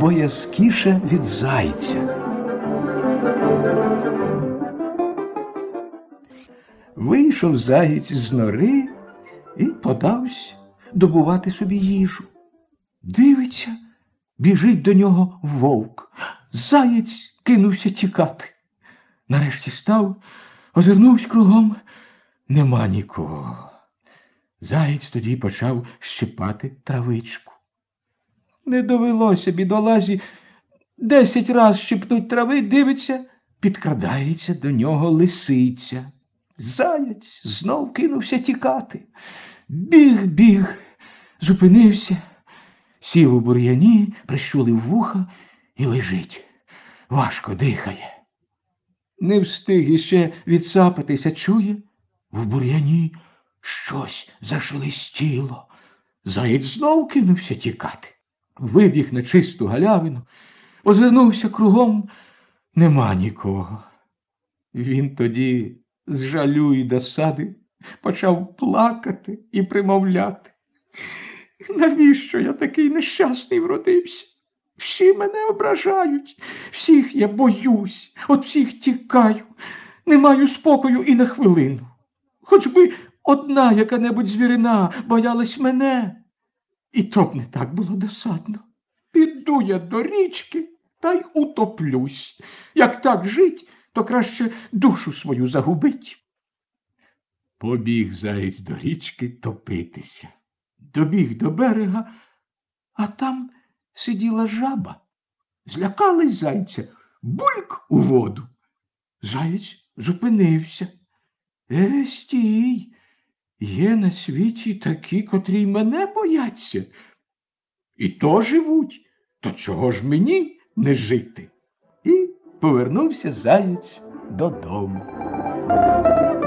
боязкіша від зайця. Вийшов заєць з нори і подався добувати собі їжу. Дивиться, біжить до нього вовк. Заєць кинувся тікати. Нарешті став, озирнувся кругом. Нема нікого. Заєць тоді почав щипати травичку. Не довелося бідолазі 10 раз щипнуть трави, дивиться, підкрадається до нього лисиця. Заєць знов кинувся тікати. Біг, зупинився, сів у бур'яні, прищулив вуха і лежить. Важко дихає. Не встиг іще відсапатися, чує, в бур'яні щось зашелестіло. Заєць знов кинувся тікати. Вибіг на чисту галявину, озирнувся кругом, нема нікого. Він тоді з жалю і досади почав плакати і примовляти. Навіщо я такий нещасний вродився? Всі мене ображають, всіх я боюсь, от всіх тікаю, не маю спокою і на хвилину. Хоч би одна яка-небудь звірина боялась мене, і то б не так було досадно. Піду я до річки та й утоплюсь. Як так жить, то краще душу свою загубить. Побіг заєць до річки топитися. Добіг до берега, а там сиділа жаба. Злякалась зайця, бульк у воду. Заєць зупинився. Стій, є на світі такі, котрі й мене бояться. І то живуть, то чого ж мені не жити? І повернувся заєць додому.